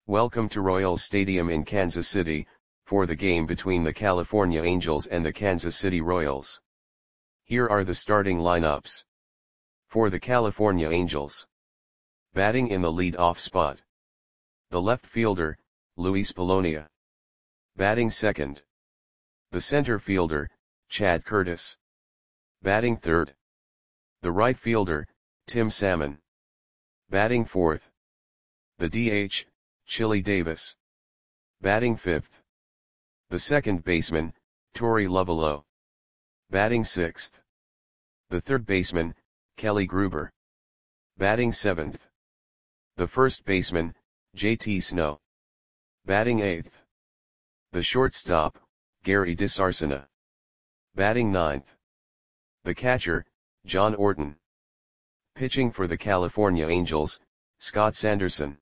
Welcome to Royals Stadium in Kansas City, for the game between the California Angels and the Kansas City Royals. Here are the starting lineups. For the California Angels. Batting in the lead-off spot. The left fielder, Luis Polonia. Batting second. The center fielder, Chad Curtis. Batting third. The right fielder, Tim Salmon. Batting fourth. The DH, Chili Davis. Batting fifth. The second baseman, Torey Lovullo. Batting sixth. The third baseman, Kelly Gruber. Batting seventh. The first baseman, JT Snow. Batting eighth. The shortstop, Gary DiSarcina. Batting ninth. The catcher, John Orton. Pitching for the California Angels, Scott Sanderson.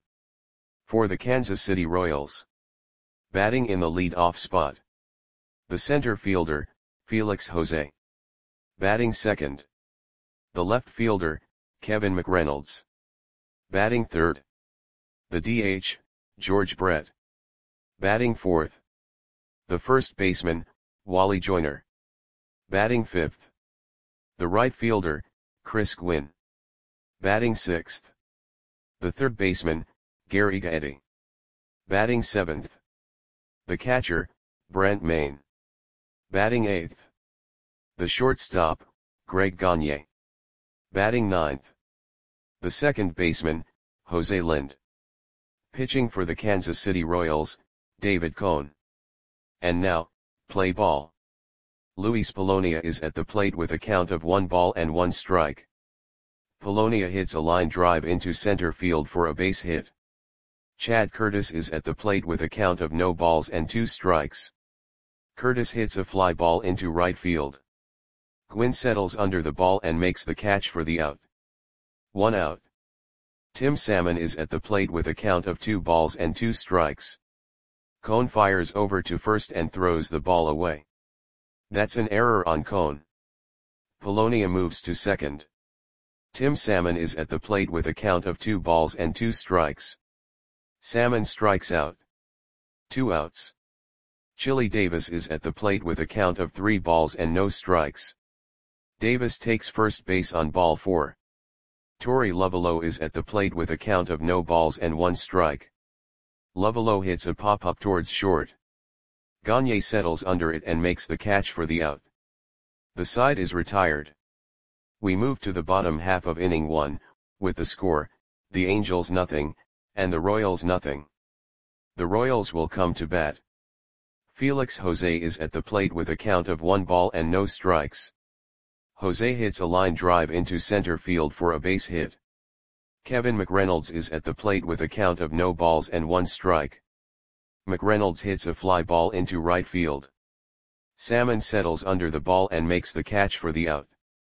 For the Kansas City Royals. Batting in the lead-off spot. The center fielder, Felix Jose. Batting second. The left fielder, Kevin McReynolds. Batting third. The DH, George Brett. Batting fourth. The first baseman, Wally Joyner. Batting fifth. The right fielder, Chris Gwynn. Batting sixth. The third baseman, Gary Gaetti. Batting seventh. The catcher, Brent Mayne. Batting eighth. The shortstop, Greg Gagne. Batting ninth. The second baseman, Jose Lind. Pitching for the Kansas City Royals, David Cone. And now, play ball. Luis Polonia is at the plate with a count of 1 strike. Polonia hits a line drive into center field for a base hit. Chad Curtis is at the plate with a count of 2 strikes. Curtis hits a fly ball into right field. Gwynn settles under the ball and makes the catch for the out. 1 out. Tim Salmon is at the plate with a count of 2 strikes. Cone fires over to first and throws the ball away. That's an error on Cone. Polonia moves to second. Tim Salmon is at the plate with a count of 2 strikes. Salmon strikes out. 2 outs. Chili Davis is at the plate with a count of 3 strikes. Davis takes first base on ball 4. Torey Lovullo is at the plate with a count of 1 strike. Lovullo hits a pop-up towards short. Gagne settles under it and makes the catch for the out. The side is retired. We move to the bottom half of inning 1, with the score, the Angels 0, and the Royals 0. The Royals will come to bat. Felix Jose is at the plate with a count of 1 strikes. Jose hits a line drive into center field for a base hit. Kevin McReynolds is at the plate with a count of 1 strike. McReynolds hits a fly ball into right field. Salmon settles under the ball and makes the catch for the out.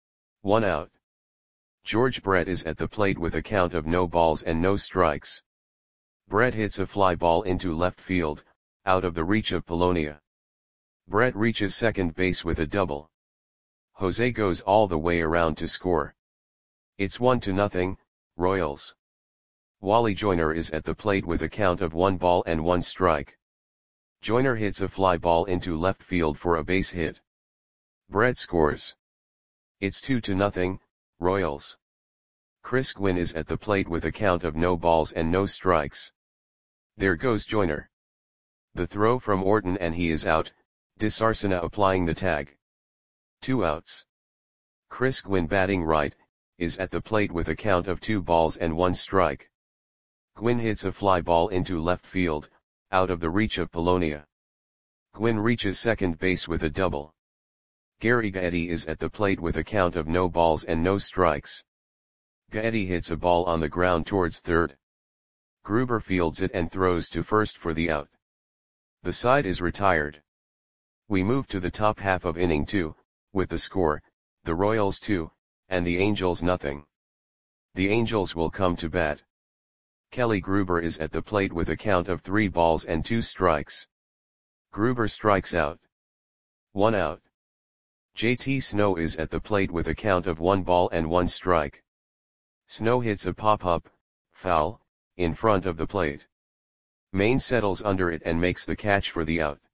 1 out. George Brett is at the plate with a count of 0 strikes. Brett hits a fly ball into left field, out of the reach of Polonia. Brett reaches second base with a double. Jose goes all the way around to score. It's 1-0, Royals. Wally Joyner is at the plate with a count of 1 strike. Joyner hits a fly ball into left field for a base hit. Brett scores. It's 2-0, Royals. Chris Gwynn is at the plate with a count of 0 strikes. There goes Joyner. The throw from Orton and he is out, DiSarcina applying the tag. 2 outs. Chris Gwynn batting right, is at the plate with a count of 2 strike. Gwynn hits a fly ball into left field, out of the reach of Polonia. Gwynn reaches second base with a double. Gary Gaetti is at the plate with a count of 0 strikes. Gaetti hits a ball on the ground towards third. Gruber fields it and throws to first for the out. The side is retired. We move to the top half of inning 2, with the score, the Royals 2, and the Angels 0. The Angels will come to bat. Kelly Gruber is at the plate with a count of 3 strikes. Gruber strikes out. 1 out. JT Snow is at the plate with a count of 1 strike. Snow hits a pop-up, foul, in front of the plate. Maine settles under it and makes the catch for the out.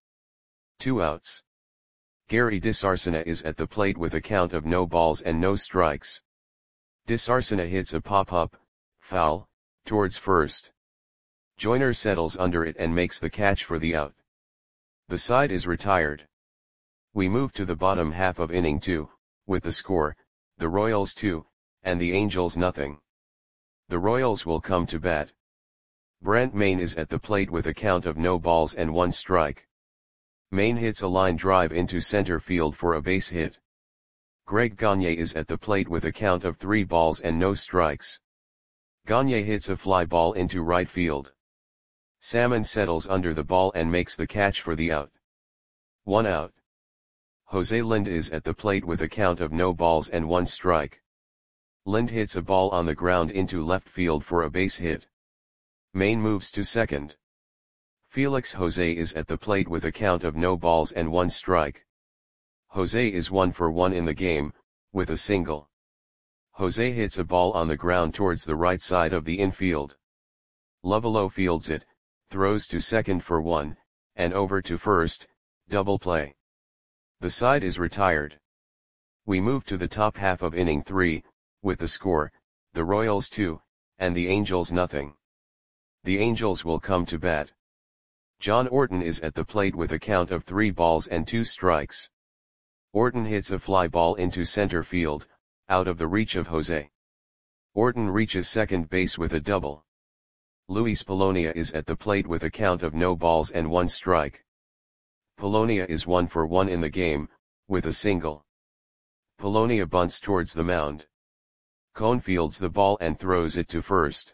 2 outs. Gary DiSarcina is at the plate with a count of no balls and no strikes. DiSarcina hits a pop-up, foul, towards first. Joyner settles under it and makes the catch for the out. The side is retired. We move to the bottom half of inning 2, with the score, the Royals 2, and the Angels nothing. The Royals will come to bat. Brent Mayne is at the plate with a count of no balls and 1 strike. Mayne hits a line drive into center field for a base hit. Greg Gagne is at the plate with a count of 3 balls and no strikes. Gagne hits a fly ball into right field. Salmon settles under the ball and makes the catch for the out. 1 out. Jose Lind is at the plate with a count of no balls and 1 strike. Lind hits a ball on the ground into left field for a base hit. Mayne moves to second. Felix Jose is at the plate with a count of no balls and 1 strike. Jose is 1 for 1 in the game, with a single. Jose hits a ball on the ground towards the right side of the infield. Lovullo fields it, throws to second for 1, and over to first, double play. The side is retired. We move to the top half of inning 3, with the score, the Royals 2, and the Angels nothing. The Angels will come to bat. John Orton is at the plate with a count of 3 balls and 2 strikes. Orton hits a fly ball into center field, out of the reach of Jose. Orton reaches second base with a double. Luis Polonia is at the plate with a count of no balls and 1 strike. Polonia is 1 for 1 in the game, with a single. Polonia bunts towards the mound. Cone fields the ball and throws it to first.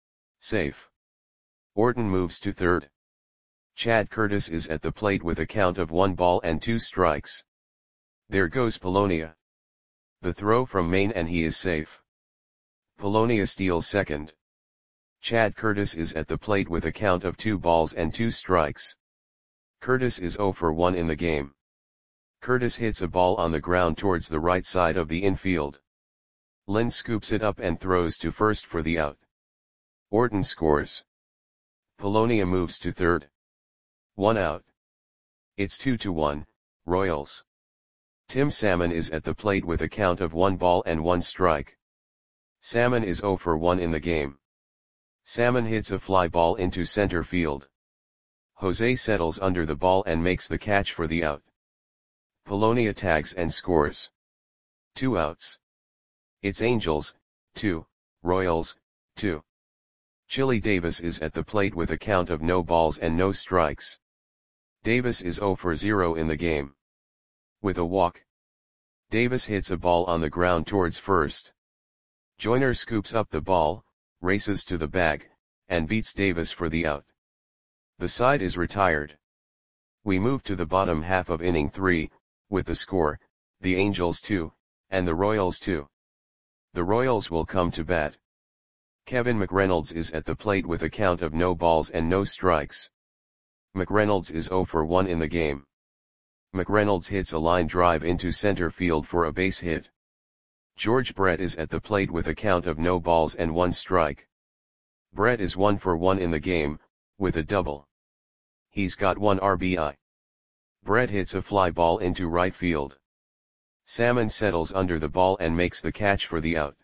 Safe. Orton moves to third. Chad Curtis is at the plate with a count of 1 ball and 2 strikes. There goes Polonia. The throw from Mayne and he is safe. Polonia steals second. Chad Curtis is at the plate with a count of 2 balls and 2 strikes. Curtis is 0 for 1 in the game. Curtis hits a ball on the ground towards the right side of the infield. Lind scoops it up and throws to first for the out. Orton scores. Polonia moves to third. 1 out. It's 2-1, Royals. Tim Salmon is at the plate with a count of 1 ball and 1 strike. Salmon is 0 for 1 in the game. Salmon hits a fly ball into center field. Jose settles under the ball and makes the catch for the out. Polonia tags and scores. 2 outs. It's Angels, 2, Royals, 2. Chili Davis is at the plate with a count of no balls and no strikes. Davis is 0 for 0 in the game. With a walk. Davis hits a ball on the ground towards first. Joyner scoops up the ball, races to the bag, and beats Davis for the out. The side is retired. We move to the bottom half of inning 3, with the score, the Angels 2, and the Royals 2. The Royals will come to bat. Kevin McReynolds is at the plate with a count of no balls and no strikes. McReynolds is 0 for 1 in the game. McReynolds hits a line drive into center field for a base hit. George Brett is at the plate with a count of no balls and 1 strike. Brett is 1 for 1 in the game, with a double. He's got 1 RBI. Brett hits a fly ball into right field. Salmon settles under the ball and makes the catch for the out.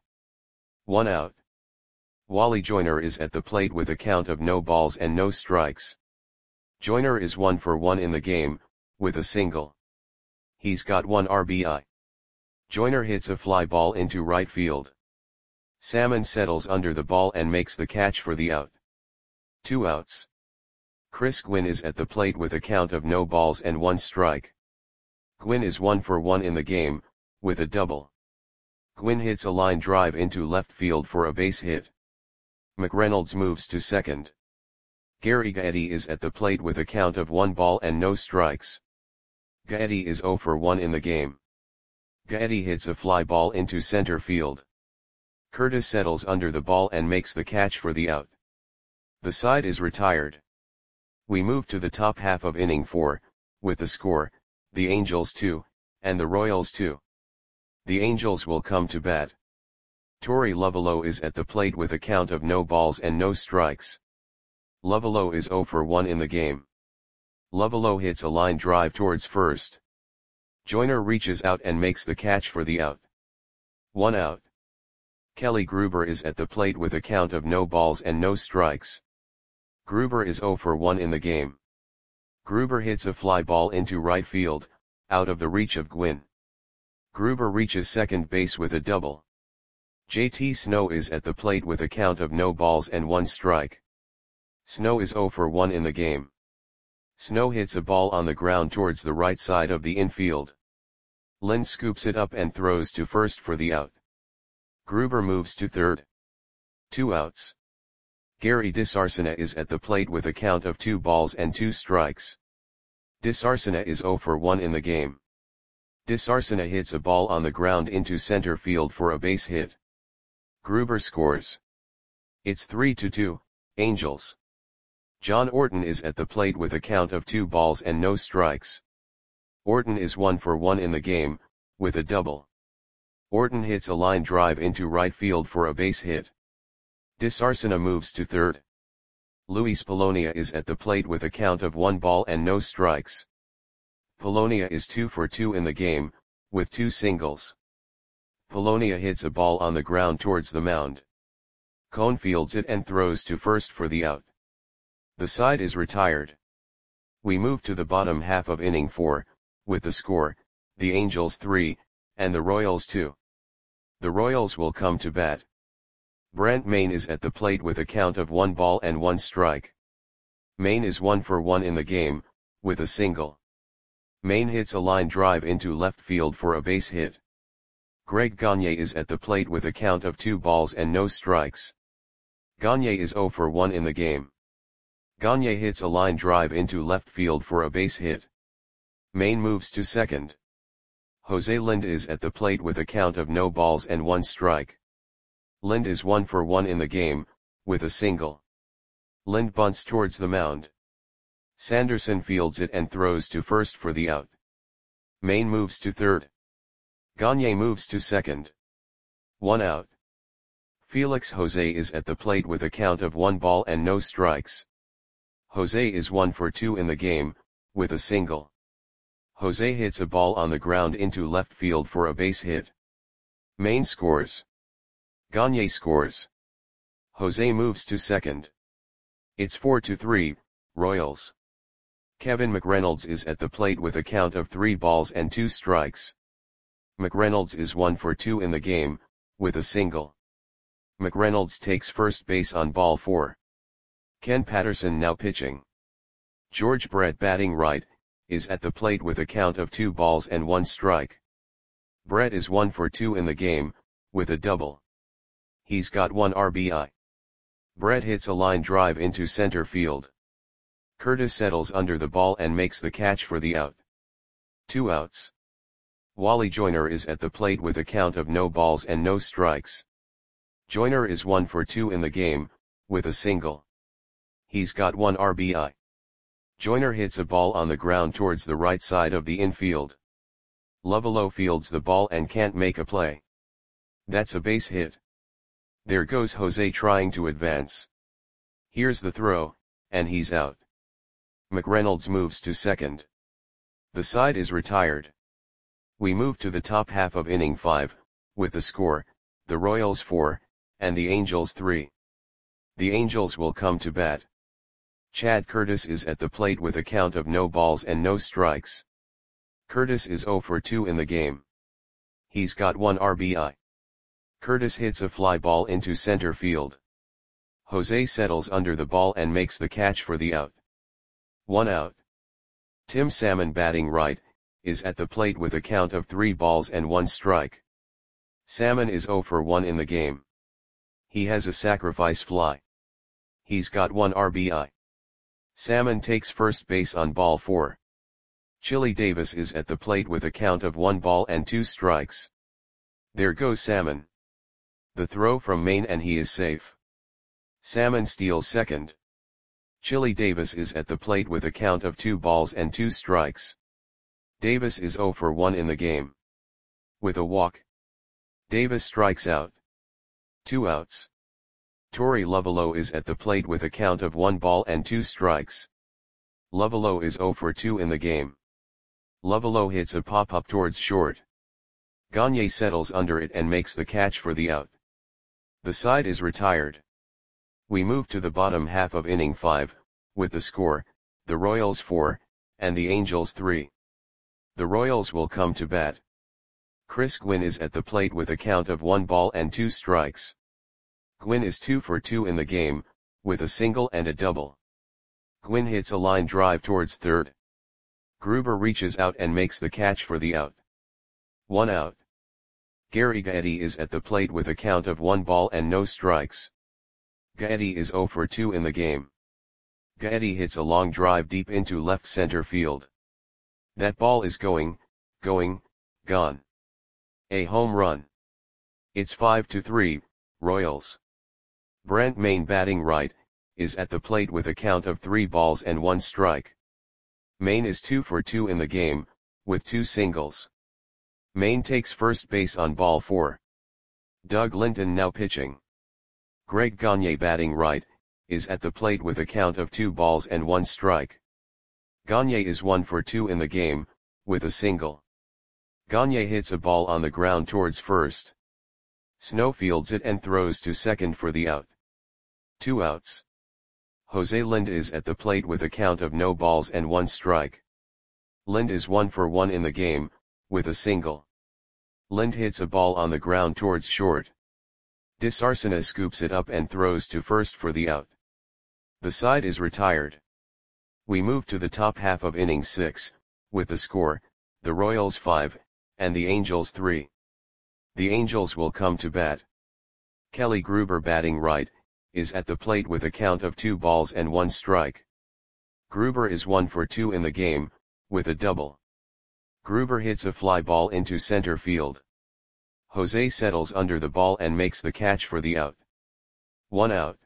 1 out. Wally Joyner is at the plate with a count of no balls and no strikes. Joyner is 1 for 1 in the game, with a single. He's got 1 RBI. Joyner hits a fly ball into right field. Salmon settles under the ball and makes the catch for the out. 2 outs. Chris Gwynn is at the plate with a count of no balls and 1 strike. Gwynn is 1 for 1 in the game, with a double. Gwynn hits a line drive into left field for a base hit. McReynolds moves to second. Gary Gaetti is at the plate with a count of 1 ball and no strikes. Gaetti is 0 for 1 in the game. Gaetti hits a fly ball into center field. Curtis settles under the ball and makes the catch for the out. The side is retired. We move to the top half of inning 4, with the score, the Angels 2, and the Royals 2. The Angels will come to bat. Torey Lovullo is at the plate with a count of no balls and no strikes. Lovelo is 0 for 1 in the game. Lovelo hits a line drive towards first. Joyner reaches out and makes the catch for the out. 1 out. Kelly Gruber is at the plate with a count of no balls and no strikes. Gruber is 0 for 1 in the game. Gruber hits a fly ball into right field, out of the reach of Gwynn. Gruber reaches second base with a double. JT Snow is at the plate with a count of no balls and 1 strike. Snow is 0 for 1 in the game. Snow hits a ball on the ground towards the right side of the infield. Lind scoops it up and throws to first for the out. Gruber moves to third. 2 outs. Gary DeSarcina is at the plate with a count of 2 balls and 2 strikes. DeSarcina is 0 for 1 in the game. DeSarcina hits a ball on the ground into center field for a base hit. Gruber scores. It's 3-2, Angels. John Orton is at the plate with a count of 2 balls and no strikes. Orton is 1 for 1 in the game, with a double. Orton hits a line drive into right field for a base hit. DeSarcina moves to third. Luis Polonia is at the plate with a count of 1 ball and no strikes. Polonia is 2 for 2 in the game, with 2 singles. Polonia hits a ball on the ground towards the mound. Cone fields it and throws to first for the out. The side is retired. We move to the bottom half of inning 4, with the score, the Angels 3, and the Royals 2. The Royals will come to bat. Brent Mayne is at the plate with a count of 1 ball and 1 strike. Mayne is 1 for 1 in the game, with a single. Mayne hits a line drive into left field for a base hit. Greg Gagne is at the plate with a count of 2 balls and no strikes. Gagne is 0 for 1 in the game. Gagne hits a line drive into left field for a base hit. Mayne moves to second. Jose Lind is at the plate with a count of no balls and 1 strike. Lind is 1 for 1 in the game, with a single. Lind bunts towards the mound. Sanderson fields it and throws to first for the out. Mayne moves to third. Gagne moves to second. 1 out. Felix Jose is at the plate with a count of 1 ball and no strikes. Jose is 1 for 2 in the game, with a single. Jose hits a ball on the ground into left field for a base hit. Mayne scores. Gagne scores. Jose moves to second. It's 4-3, Royals. Kevin McReynolds is at the plate with a count of 3 balls and 2 strikes. McReynolds is 1 for 2 in the game, with a single. McReynolds takes first base on ball 4. Ken Patterson now pitching. George Brett batting right, is at the plate with a count of 2 balls and 1 strike. Brett is 1 for 2 in the game, with a double. He's got 1 RBI. Brett hits a line drive into center field. Curtis settles under the ball and makes the catch for the out. 2 outs. Wally Joyner is at the plate with a count of no balls and no strikes. Joyner is 1 for 2 in the game, with a single. He's got 1 RBI. Joyner hits a ball on the ground towards the right side of the infield. Lovelo fields the ball and can't make a play. That's a base hit. There goes Jose trying to advance. Here's the throw, and he's out. McReynolds moves to second. The side is retired. We move to the top half of inning 5, with the score, the Royals 4, and the Angels 3. The Angels will come to bat. Chad Curtis is at the plate with a count of no balls and no strikes. Curtis is 0 for 2 in the game. He's got 1 RBI. Curtis hits a fly ball into center field. Jose settles under the ball and makes the catch for the out. 1 out. Tim Salmon batting right, is at the plate with a count of 3 balls and 1 strike. Salmon is 0 for 1 in the game. He has a sacrifice fly. He's got 1 RBI. Salmon takes first base on ball 4. Chili Davis is at the plate with a count of 1 ball and 2 strikes. There goes Salmon. The throw from Mayne and he is safe. Salmon steals second. Chili Davis is at the plate with a count of 2 balls and 2 strikes. Davis is 0 for 1 in the game. With a walk. Davis strikes out. 2 outs. Tori Lovelo is at the plate with a count of 1 ball and 2 strikes. Lovelo is 0 for 2 in the game. Lovelo hits a pop-up towards short. Gagne settles under it and makes the catch for the out. The side is retired. We move to the bottom half of inning 5, with the score, the Royals 4, and the Angels 3. The Royals will come to bat. Chris Gwynn is at the plate with a count of 1 ball and 2 strikes. Gwynn is 2 for 2 in the game, with a single and a double. Gwynn hits a line drive towards third. Gruber reaches out and makes the catch for the out. 1 out. Gary Gaetti is at the plate with a count of 1 ball and no strikes. Gaetti is 0 for 2 in the game. Gaetti hits a long drive deep into left center field. That ball is gone. A home run. It's 5-3, Royals. Brent Mayne, batting right, is at the plate with a count of 3 balls and 1 strike. Mayne is 2 for 2 in the game, with 2 singles. Mayne takes first base on ball 4. Doug Linton now pitching. Greg Gagne, batting right, is at the plate with a count of 2 balls and 1 strike. Gagne is 1 for 2 in the game, with a single. Gagne hits a ball on the ground towards first. Snow fields it and throws to second for the out. 2 outs. Jose Lind is at the plate with a count of no balls and 1 strike. Lind is 1 for 1 in the game, with a single. Lind hits a ball on the ground towards short. DeSarcina scoops it up and throws to first for the out. The side is retired. We move to the top half of inning 6, with the score, the Royals 5, and the Angels 3. The Angels will come to bat. Kelly Gruber, batting right, is at the plate with a count of 2 balls and 1 strike. Gruber is 1 for 2 in the game, with a double. Gruber hits a fly ball into center field. Jose settles under the ball and makes the catch for the out. 1 out.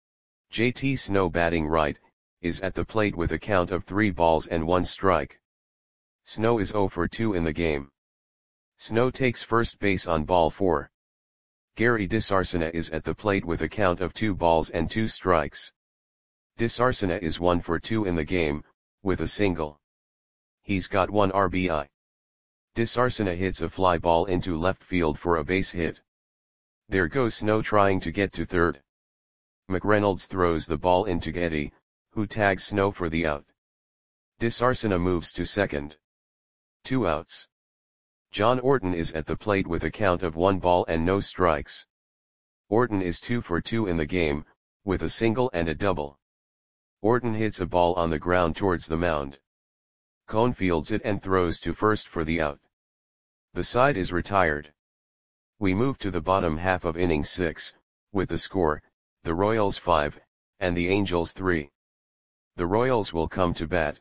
JT Snow, batting right, is at the plate with a count of 3 balls and 1 strike. Snow is 0 for 2 in the game. Snow takes first base on ball 4. Gary DeSarcina is at the plate with a count of 2 balls and 2 strikes. DeSarcina is 1 for 2 in the game, with a single. He's got 1 RBI. DeSarcina hits a fly ball into left field for a base hit. There goes Snow trying to get to third. McReynolds throws the ball into Gaetti, who tags Snow for the out. DeSarcina moves to second. 2 outs. John Orton is at the plate with a count of 1 ball and no strikes. Orton is 2 for 2 in the game, with a single and a double. Orton hits a ball on the ground towards the mound. Cone fields it and throws to first for the out. The side is retired. We move to the bottom half of inning 6, with the score, the Royals 5, and the Angels 3. The Royals will come to bat.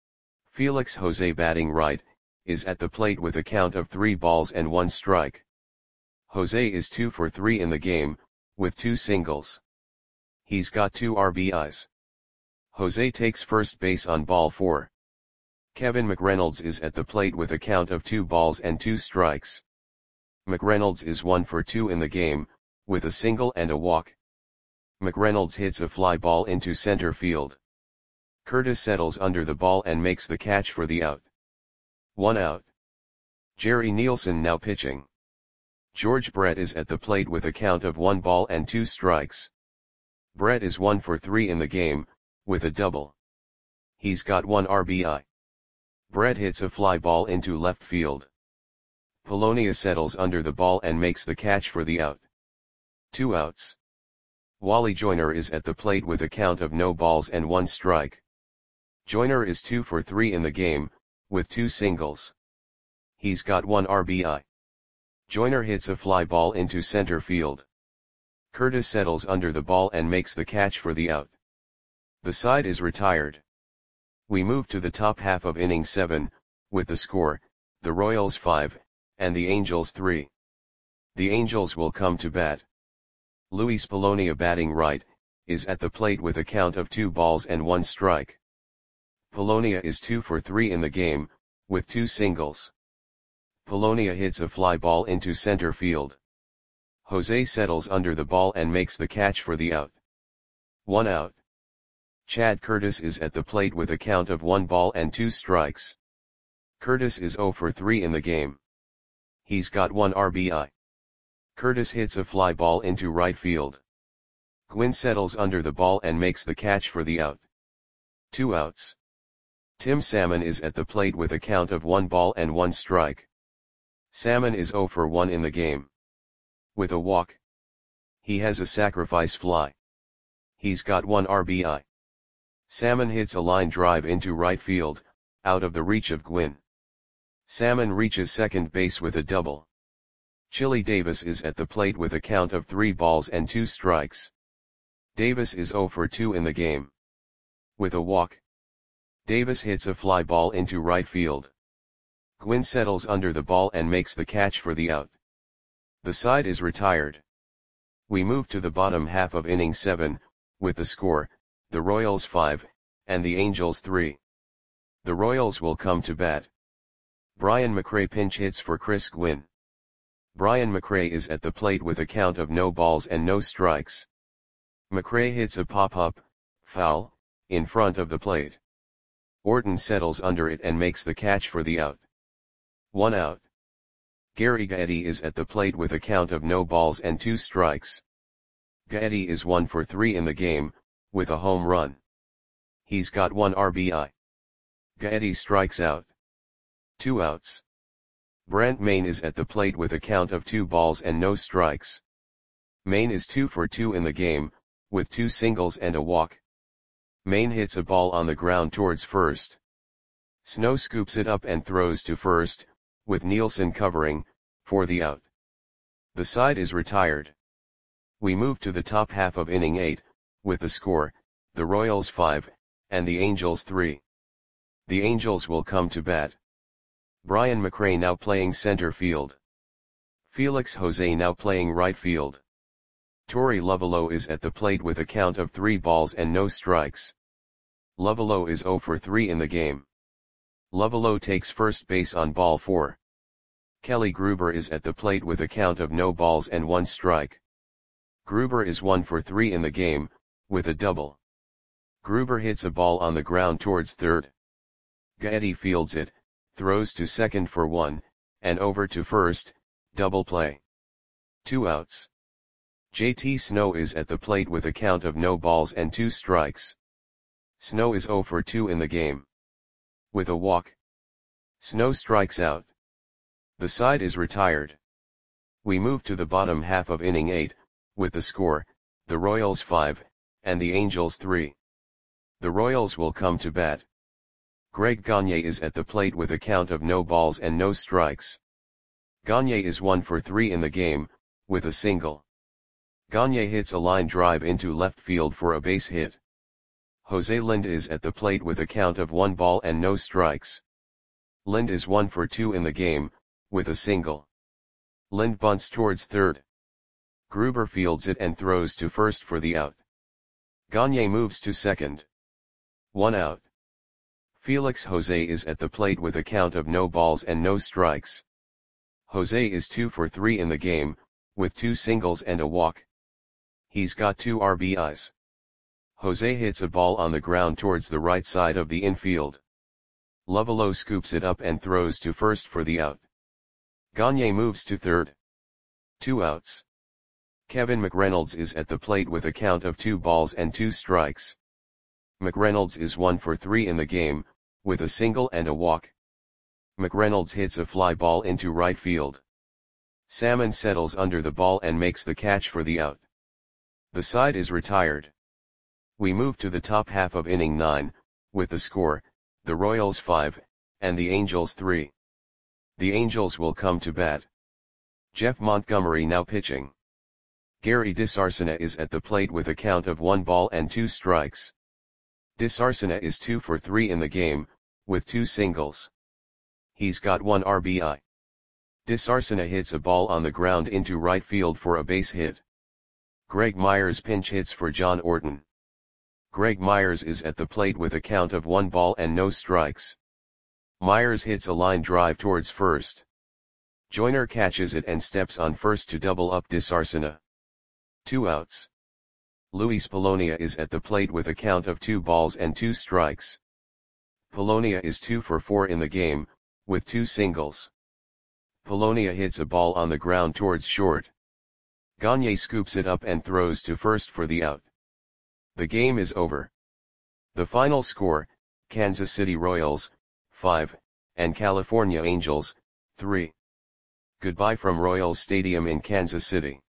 Felix Jose, batting right, is at the plate with a count of 3 balls and 1 strike. Jose is 2 for 3 in the game, with 2 singles. He's got 2 RBIs. Jose takes first base on ball 4. Kevin McReynolds is at the plate with a count of 2 balls and 2 strikes. McReynolds is 1 for 2 in the game, with a single and a walk. McReynolds hits a fly ball into center field. Curtis settles under the ball and makes the catch for the out. 1 out. Jerry Nielsen now pitching. George Brett is at the plate with a count of 1 ball and 2 strikes. Brett is 1 for 3 in the game, with a double. He's got 1 RBI. Brett hits a fly ball into left field. Polonia settles under the ball and makes the catch for the out. 2 outs. Wally Joyner is at the plate with a count of no balls and 1 strike. Joyner is 2 for 3 in the game, with 2 singles. He's got 1 RBI. Joyner hits a fly ball into center field. Curtis settles under the ball and makes the catch for the out. The side is retired. We move to the top half of inning 7, with the score, the Royals 5, and the Angels 3. The Angels will come to bat. Luis Polonia, batting right, is at the plate with a count of 2 balls and 1 strike. Polonia is 2 for 3 in the game, with 2 singles. Polonia hits a fly ball into center field. Jose settles under the ball and makes the catch for the out. 1 out. Chad Curtis is at the plate with a count of 1 ball and 2 strikes. Curtis is 0 for 3 in the game. He's got 1 RBI. Curtis hits a fly ball into right field. Gwynn settles under the ball and makes the catch for the out. 2 outs. Tim Salmon is at the plate with a count of 1 ball and 1 strike. Salmon is 0 for 1 in the game. With a walk. He has a sacrifice fly. He's got 1 RBI. Salmon hits a line drive into right field, out of the reach of Gwynn. Salmon reaches second base with a double. Chili Davis is at the plate with a count of 3 balls and 2 strikes. Davis is 0 for 2 in the game. With a walk. Davis hits a fly ball into right field. Gwynn settles under the ball and makes the catch for the out. The side is retired. We move to the bottom half of inning 7, with the score, the Royals 5, and the Angels 3. The Royals will come to bat. Brian McRae pinch hits for Chris Gwynn. Brian McRae is at the plate with a count of no balls and no strikes. McRae hits a pop-up, foul, in front of the plate. Orton settles under it and makes the catch for the out. 1 out. Gary Gaetti is at the plate with a count of no balls and 2 strikes. Gaetti is 1 for 3 in the game, with a home run. He's got 1 RBI. Gaetti strikes out. 2 outs. Brant Main is at the plate with a count of 2 balls and no strikes. Main is 2 for 2 in the game, with 2 singles and a walk. Main hits a ball on the ground towards first. Snow scoops it up and throws to first, with Nielsen covering, for the out. The side is retired. We move to the top half of inning 8, with the score, the Royals 5, and the Angels 3. The Angels will come to bat. Brian McRae now playing center field. Felix Jose now playing right field. Torey Lovullo is at the plate with a count of 3 balls and no strikes. Lovullo is 0 for 3 in the game. Lovullo takes first base on ball 4. Kelly Gruber is at the plate with a count of no balls and 1 strike. Gruber is 1 for 3 in the game, with a double. Gruber hits a ball on the ground towards third. Gaetti fields it, throws to second for 1, and over to first, double play. 2 outs. JT Snow is at the plate with a count of no balls and 2 strikes. Snow is 0 for 2 in the game. With a walk. Snow strikes out. The side is retired. We move to the bottom half of inning 8, with the score, the Royals 5, and the Angels 3. The Royals will come to bat. Greg Gagne is at the plate with a count of no balls and no strikes. Gagne is 1 for 3 in the game, with a single. Gagne hits a line drive into left field for a base hit. Jose Lind is at the plate with a count of 1 ball and no strikes. Lind is 1 for 2 in the game, with a single. Lind bunts towards third. Gruber fields it and throws to first for the out. Gagne moves to second. 1 out. Felix Jose is at the plate with a count of no balls and no strikes. Jose is 2 for 3 in the game, with 2 singles and a walk. He's got 2 RBIs. Jose hits a ball on the ground towards the right side of the infield. Lovullo scoops it up and throws to first for the out. Gagne moves to third. 2 outs. Kevin McReynolds is at the plate with a count of 2 balls and 2 strikes. McReynolds is 1 for 3 in the game, with a single and a walk. McReynolds hits a fly ball into right field. Salmon settles under the ball and makes the catch for the out. The side is retired. We move to the top half of inning 9, with the score, the Royals 5, and the Angels 3. The Angels will come to bat. Jeff Montgomery now pitching. Gary DeSarcina is at the plate with a count of 1 ball and 2 strikes. DeSarcina is 2 for 3 in the game, with 2 singles. He's got 1 RBI. DeSarcina hits a ball on the ground into right field for a base hit. Greg Myers pinch hits for John Orton. Greg Myers is at the plate with a count of 1 ball and no strikes. Myers hits a line drive towards first. Joyner catches it and steps on first to double up Disarcina. 2 outs. Luis Polonia is at the plate with a count of 2 balls and 2 strikes. Polonia is 2 for 4 in the game, with 2 singles. Polonia hits a ball on the ground towards short. Gagne scoops it up and throws to first for the out. The game is over. The final score, Kansas City Royals, 5, and California Angels, 3. Goodbye from Royals Stadium in Kansas City.